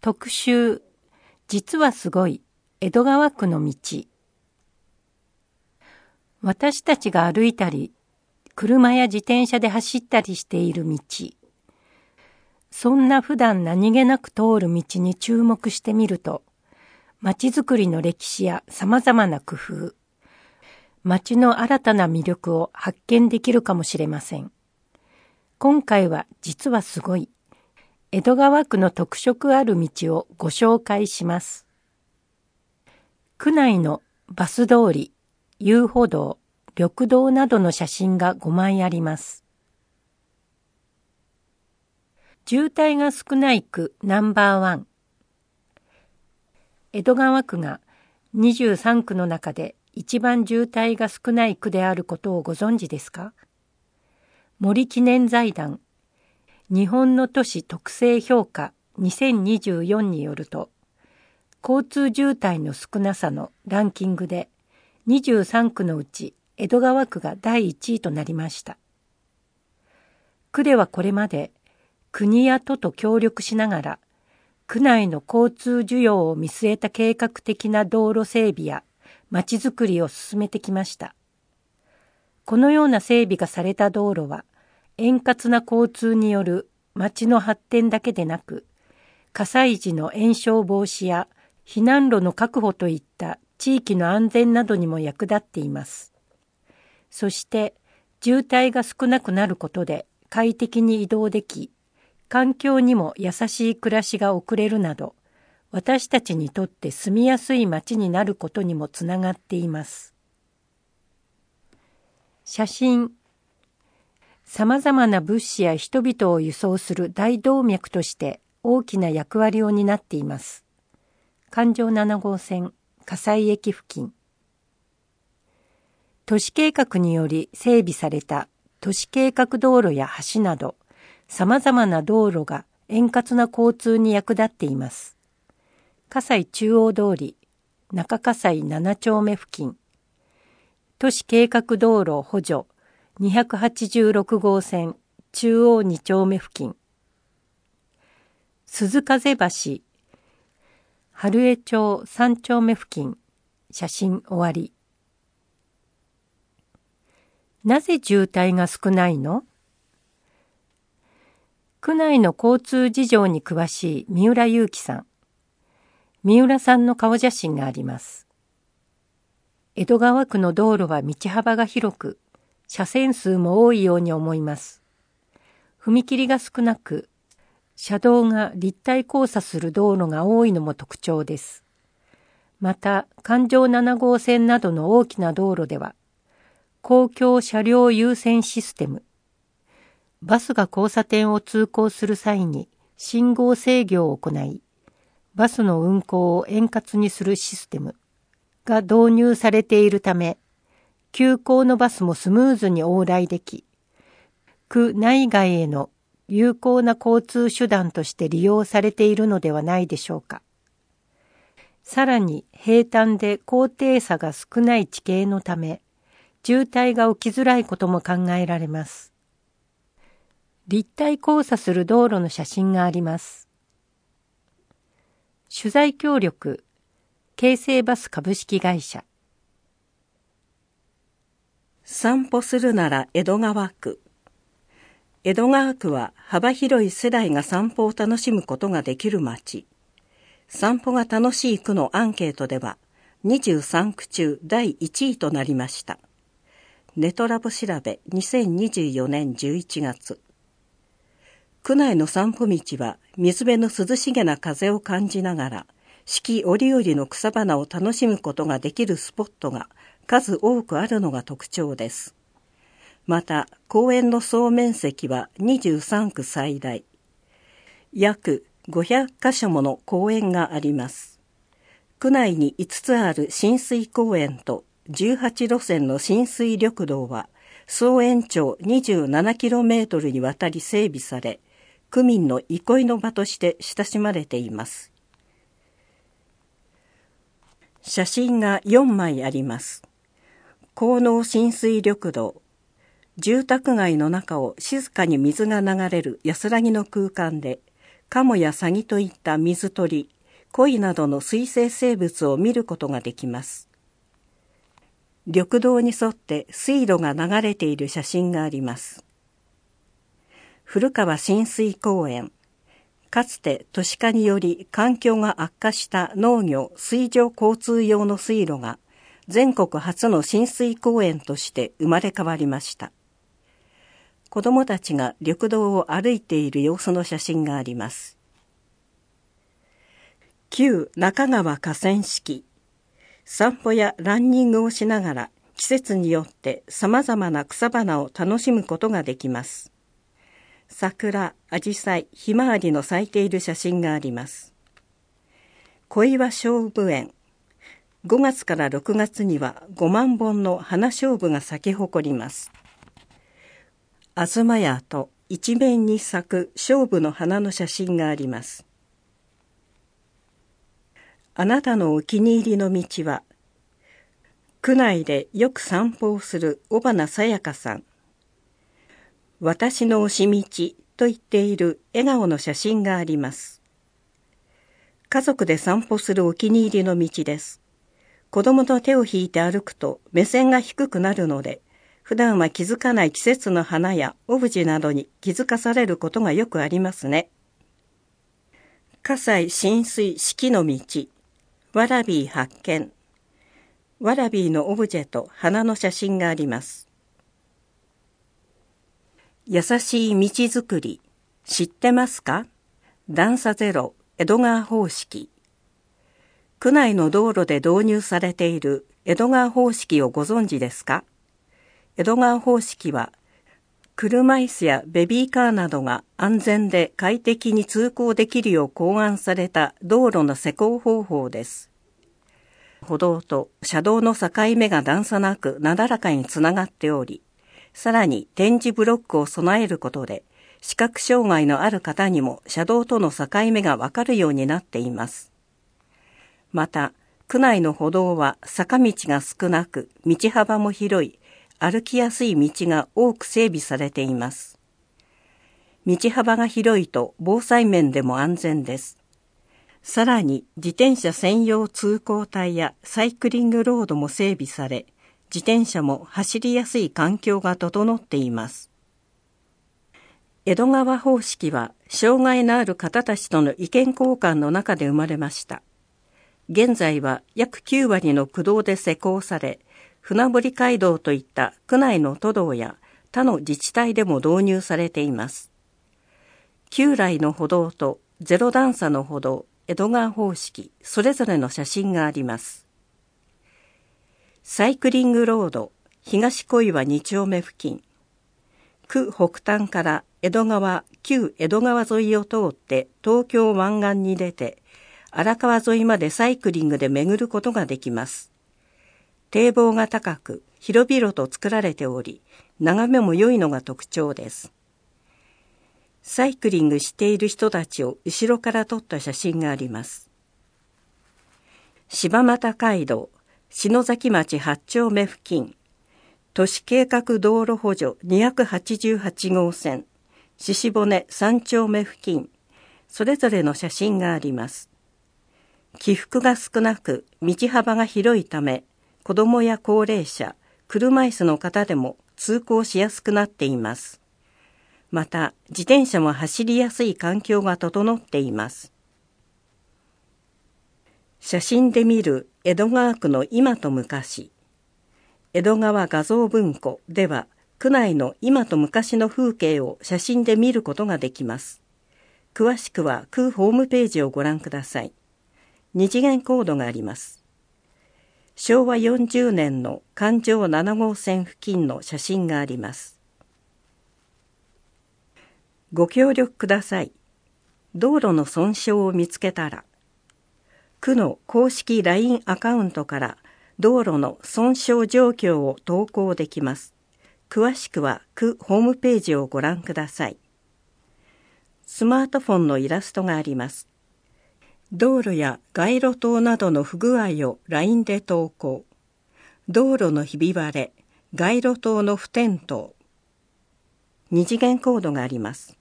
特集、実はすごい、江戸川区の道。私たちが歩いたり、車や自転車で走ったりしている道。そんな普段何気なく通る道に注目してみると、街づくりの歴史や様々な工夫、街の新たな魅力を発見できるかもしれません。今回は実はすごい、江戸川区の特色ある道をご紹介します。区内のバス通り、遊歩道、緑道などの写真が5枚あります。渋滞が少ない区ナンバーワン。江戸川区が23区の中で一番渋滞が少ない区であることをご存知ですか？森記念財団日本の都市特性評価2024によると、交通渋滞の少なさのランキングで23区のうち江戸川区が第1位となりました。区ではこれまで国や都と協力しながら、区内の交通需要を見据えた計画的な道路整備やまちづくりを進めてきました。このような整備がされた道路は、円滑な交通による街の発展だけでなく、火災時の延焼防止や避難路の確保といった地域の安全などにも役立っています。そして、渋滞が少なくなることで快適に移動でき、環境にも優しい暮らしが送れるなど、私たちにとって住みやすい街になることにもつながっています。写真。さまざまな物資や人々を輸送する大動脈として大きな役割を担っています。環状7号線葛西駅付近。都市計画により整備された都市計画道路や橋など、さまざまな道路が円滑な交通に役立っています。葛西中央通り、中葛西7丁目付近。都市計画道路補助286号線中央2丁目付近。鈴風橋、春江町3丁目付近。写真終わり。なぜ渋滞が少ないの？区内の交通事情に詳しい三浦祐樹さん。三浦さんの顔写真があります。江戸川区の道路は道幅が広く、車線数も多いように思います。踏切が少なく、車道が立体交差する道路が多いのも特徴です。また、環状7号線などの大きな道路では、公共車両優先システム、バスが交差点を通行する際に信号制御を行い、バスの運行を円滑にするシステムが導入されているため、急行のバスもスムーズに往来でき、区内外への有効な交通手段として利用されているのではないでしょうか。さらに平坦で高低差が少ない地形のため、渋滞が起きづらいことも考えられます。立体交差する道路の写真があります。取材協力、京成バス株式会社。 散歩するなら江戸川区。江戸川区は幅広い世代が散歩を楽しむことができる街。散歩が楽しい区のアンケートでは23区中第1位となりました。ネトラボ調べ2024年11月。区内の散歩道は水辺の涼しげな風を感じながら四季折々の草花を楽しむことができるスポットが数多くあるのが特徴です。また公園の総面積は23区最大。約500カ所もの公園があります。区内に5つある親水公園と18路線の親水緑道は総延長 27km にわたり整備され、区民の憩いの場として親しまれています。写真が4枚あります。河納親水緑道。住宅街の中を静かに水が流れる安らぎの空間で、 カモやサギといった水鳥、鯉などの水生生物を見ることができます。緑道に沿って水路が流れている写真があります。古川親水公園。かつて都市化により環境が悪化した農業・水上交通用の水路が全国初の親水公園として生まれ変わりました。子どもたちが緑道を歩いている様子の写真があります。旧中川河川敷。散歩やランニングをしながら季節によってさまざまな草花を楽しむことができます。桜、アジサイ、ひまわりの咲いている写真があります。小岩菖蒲園。5月から6月には5万本の花菖蒲が咲き誇ります。東屋と一面に咲く菖蒲の花の写真があります。あなたのお気に入りの道は、区内でよく散歩をする尾花さやかさん。私の推し道と言っている笑顔の写真があります。家族で散歩するお気に入りの道です。子供と手を引いて歩くと目線が低くなるので、普段は気づかない季節の花やオブジェなどに気づかされることがよくありますね。葛西親水四季の道。わらび発見。わらびのオブジェと花の写真があります。優しい道づくり、知ってますか？段差ゼロ、江戸川方式。区内の道路で導入されている江戸川方式をご存知ですか？江戸川方式は、車椅子やベビーカーなどが安全で快適に通行できるよう考案された道路の施工方法です。歩道と車道の境目が段差なくなだらかにつながっており、さらに点字ブロックを備えることで、視覚障害のある方にも車道との境目がわかるようになっています。また、区内の歩道は坂道が少なく、道幅も広い、歩きやすい道が多く整備されています。道幅が広いと防災面でも安全です。さらに自転車専用通行帯やサイクリングロードも整備され、自転車も走りやすい環境が整っています。江戸川方式は障害のある方たちとの意見交換の中で生まれました。現在は約9割の区道で施工され、船堀街道といった区内の都道や他の自治体でも導入されています。旧来の歩道とゼロ段差の歩道、江戸川方式、それぞれの写真があります。サイクリングロード、東小岩2丁目付近。区北端から江戸川、旧江戸川沿いを通って東京湾岸に出て、荒川沿いまでサイクリングで巡ることができます。堤防が高く、広々と作られており、眺めも良いのが特徴です。サイクリングしている人たちを後ろから撮った写真があります。柴又街道、篠崎町8丁目付近、都市計画道路補助288号線、鹿骨3丁目付近、それぞれの写真があります。起伏が少なく、道幅が広いため、子どもや高齢者、車椅子の方でも通行しやすくなっています。また、自転車も走りやすい環境が整っています。写真で見る江戸川区の今と昔。江戸川画像文庫では、区内の今と昔の風景を写真で見ることができます。詳しくは区ホームページをご覧ください。二次元コードがあります。昭和40年の環状7号線付近の写真があります。ご協力ください。道路の損傷を見つけたら、区の公式 LINE アカウントから道路の損傷状況を投稿できます。詳しくは区ホームページをご覧ください。スマートフォンのイラストがあります。道路や街路灯などの不具合を LINE で投稿。道路のひび割れ、街路灯の不点灯。二次元コードがあります。